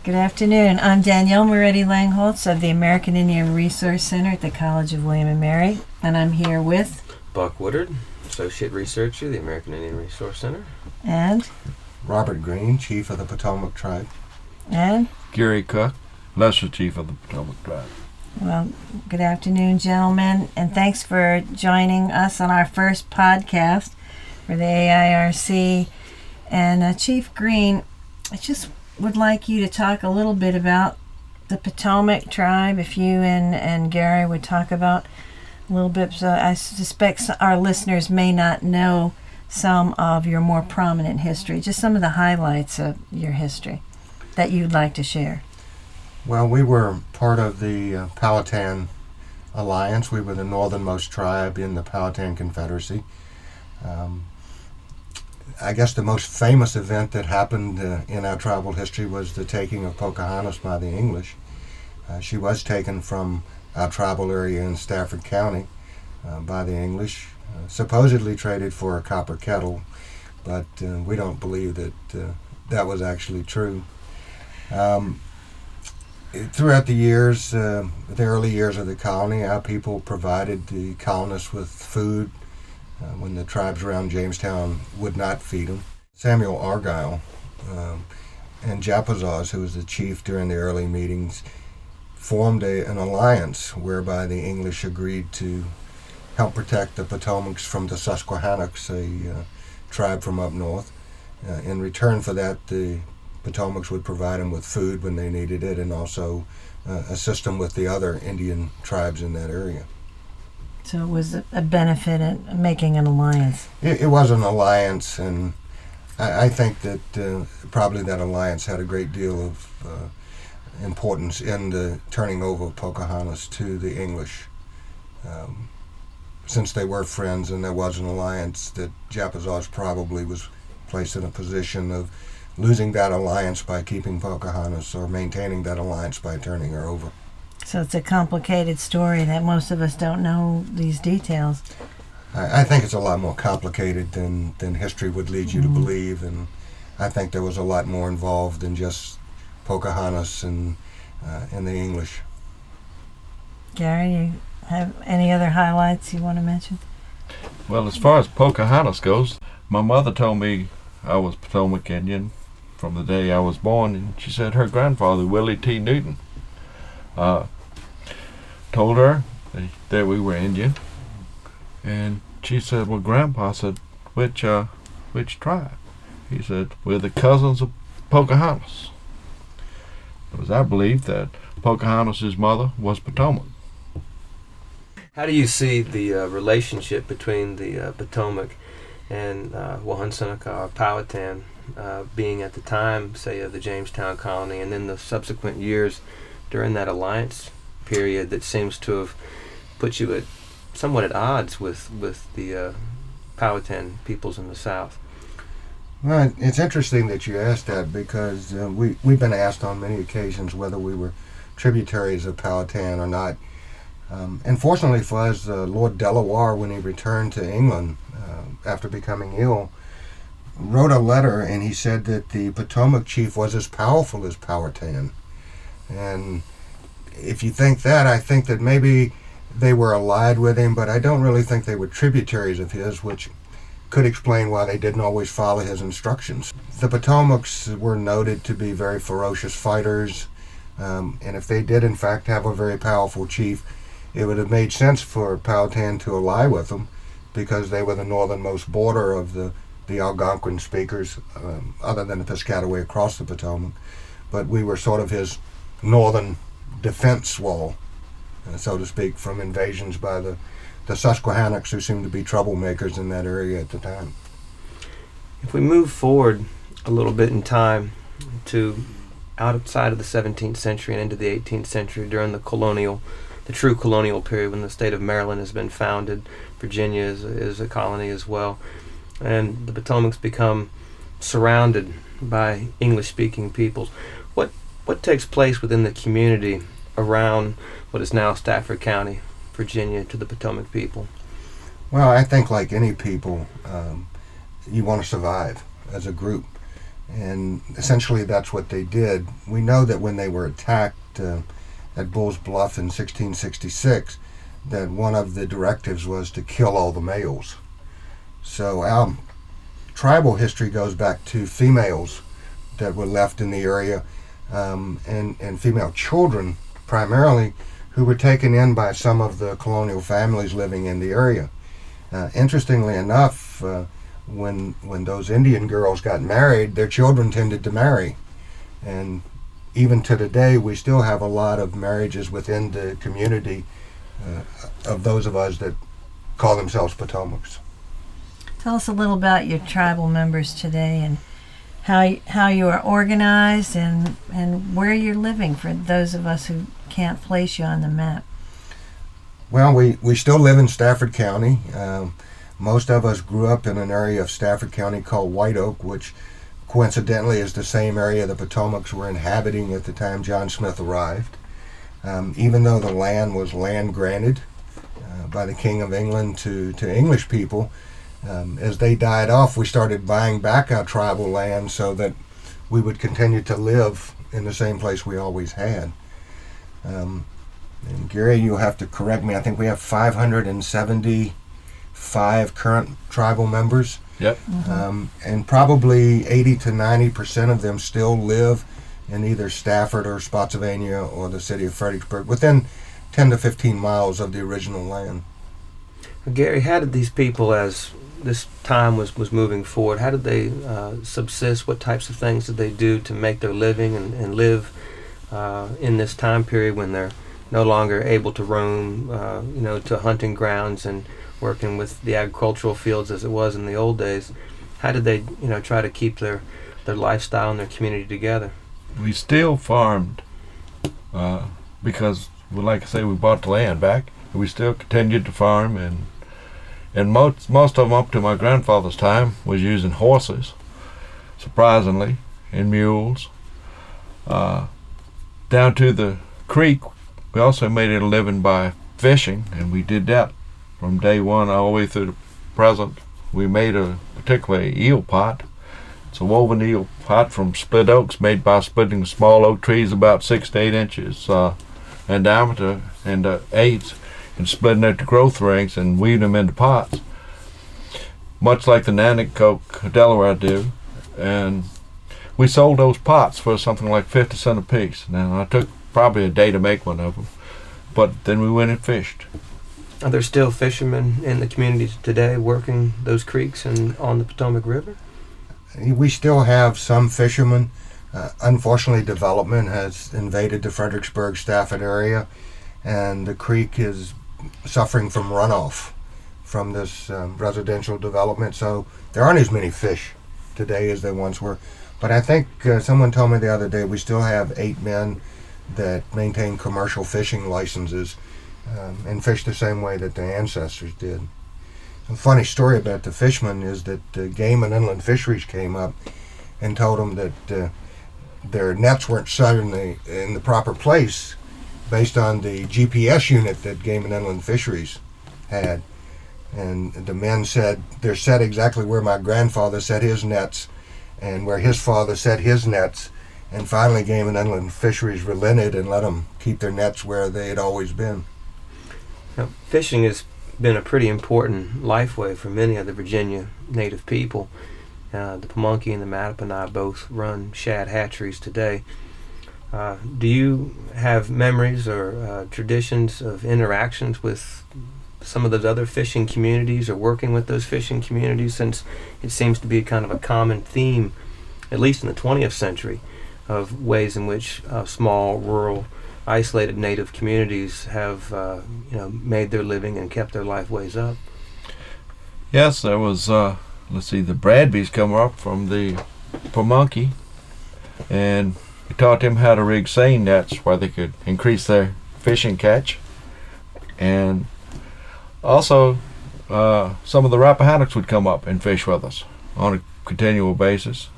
Good afternoon. I'm Danielle Moretti Langholtz of the American Indian Resource Center at the College of William & Mary, and I'm here with Buck Woodard, Associate Researcher, the American Indian Resource Center. And Robert Green, Chief of the Potomac Tribe. And Gary Cook, Lesser Chief of the Potomac Tribe. Well, good afternoon, gentlemen, and thanks for joining us on our first podcast for the AIRC. And Chief Green, I just would like you to talk a little bit about the Potomac Tribe, if you and Gary would talk about a little bit. So I suspect our listeners may not know some of your more prominent history, just some of the highlights of your history that you'd like to share. Well, we were part of the Powhatan Alliance. We were the northernmost tribe in the Powhatan Confederacy. I guess the most famous event that happened in our tribal history was the taking of Pocahontas by the English. She was taken from our tribal area in Stafford County by the English, supposedly traded for a copper kettle, but we don't believe that that was actually true. Throughout the years, the early years of the colony, our people provided the colonists with food when the tribes around Jamestown would not feed them. Samuel Argyle and Japazaws, who was the chief during the early meetings, formed an alliance whereby the English agreed to help protect the Potomacs from the Susquehannocks, a tribe from up north. In return for that, the Potomacs would provide them with food when they needed it and also assist them with the other Indian tribes in that area. So it was a benefit in making an alliance. It was an alliance, and I think that probably that alliance had a great deal of importance in the turning over of Pocahontas to the English. Since they were friends and there was an alliance, that Japazaws probably was placed in a position of losing that alliance by keeping Pocahontas or maintaining that alliance by turning her over. So it's a complicated story that most of us don't know these details. I think it's a lot more complicated than history would lead you to believe, and I think there was a lot more involved than just Pocahontas and the English. Gary, you have any other highlights you want to mention? Well, as far as Pocahontas goes, my mother told me I was Potomac Indian from the day I was born, and she said her grandfather, Willie T. Newton, told her that we were Indian, and she said, well, Grandpa said, which tribe? He said, we're the cousins of Pocahontas. It was our belief that Pocahontas' mother was Potomac. How do you see the relationship between the Potomac and Wahunsonaca or Powhatan being at the time, say, of the Jamestown colony, and then the subsequent years during that alliance period that seems to have put you somewhat at odds with the Powhatan peoples in the South? Well, it's interesting that you asked that because we've been asked on many occasions whether we were tributaries of Powhatan or not. And fortunately for us, Lord Delaware, when he returned to England after becoming ill, wrote a letter, and he said that the Potomac chief was as powerful as Powhatan. And if you think that, I think that maybe they were allied with him, but I don't really think they were tributaries of his, which could explain why they didn't always follow his instructions. The Potomacs were noted to be very ferocious fighters, and if they did in fact have a very powerful chief, it would have made sense for Powhatan to ally with them because they were the northernmost border of the Algonquin speakers, other than the Piscataway across the Potomac. But we were sort of his northern defense wall, so to speak, from invasions by the Susquehannocks, who seemed to be troublemakers in that area at the time. If we move forward a little bit in time to outside of the 17th century and into the 18th century during the true colonial period when the state of Maryland has been founded, Virginia is a colony as well, and the Potomacs become surrounded by English-speaking peoples. What takes place within the community around what is now Stafford County, Virginia, to the Potomac people? Well, I think like any people, you want to survive as a group. And essentially that's what they did. We know that when they were attacked at Bull's Bluff in 1666, that one of the directives was to kill all the males. So our tribal history goes back to females that were left in the area, and female children primarily, who were taken in by some of the colonial families living in the area. Interestingly enough, when those Indian girls got married, their children tended to marry. And even to today, we still have a lot of marriages within the community of those of us that call themselves Potomacs. Tell us a little about your tribal members today and how you are organized and where you're living for those of us who can't place you on the map. Well, we still live in Stafford County. Most of us grew up in an area of Stafford County called White Oak, which coincidentally is the same area the Potomacs were inhabiting at the time John Smith arrived. Even though the land was land granted by the King of England to English people, as they died off, we started buying back our tribal land so that we would continue to live in the same place we always had. And Gary, you'll have to correct me. I think we have 575 current tribal members. Yep. And probably 80 to 90% of them still live in either Stafford or Spotsylvania or the city of Fredericksburg, within 10 to 15 miles of the original land. Gary, how did these people, as this time was moving forward, how did they subsist? What types of things did they do to make their living and live in this time period when they're no longer able to roam, to hunting grounds and working with the agricultural fields as it was in the old days? How did they, try to keep their lifestyle and their community together? We still farmed because, like I say, we bought the land back. We still continued to farm, and most of them up to my grandfather's time was using horses, surprisingly, and mules. Down to the creek, we also made it a living by fishing, and we did that from day one all the way through the present. We made a particularly eel pot. It's a woven eel pot from split oaks made by splitting small oak trees about 6 to 8 inches in diameter and eighths, and splitting it to growth rings and weaving them into pots, much like the Nanticoke Delaware do. And we sold those pots for something like 50 cents a piece. Now, I took probably a day to make one of them, but then we went and fished. Are there still fishermen in the community today working those creeks and on the Potomac River? We still have some fishermen. Unfortunately, development has invaded the Fredericksburg, Stafford area, and the creek is suffering from runoff from this residential development. So there aren't as many fish today as there once were. But I think someone told me the other day we still have 8 men that maintain commercial fishing licenses and fish the same way that their ancestors did. A funny story about the fishermen is that Game and Inland Fisheries came up and told them that their nets weren't set in the proper place based on the GPS unit that Game and Inland Fisheries had. And the men said, they're set exactly where my grandfather set his nets and where his father set his nets. And finally Game and Inland Fisheries relented and let them keep their nets where they had always been. Now, fishing has been a pretty important lifeway for many of the Virginia native people. The Pamunkey and the Mattaponi both run shad hatcheries today. Do you have memories or traditions of interactions with some of those other fishing communities or working with those fishing communities, since it seems to be kind of a common theme, at least in the 20th century, of ways in which small, rural, isolated native communities have made their living and kept their lifeways up? Yes, there was the Bradbys come up from the Pamunkey, and we taught them how to rig seine nets where they could increase their fishing catch. And also some of the Rappahannocks would come up and fish with us on a continual basis.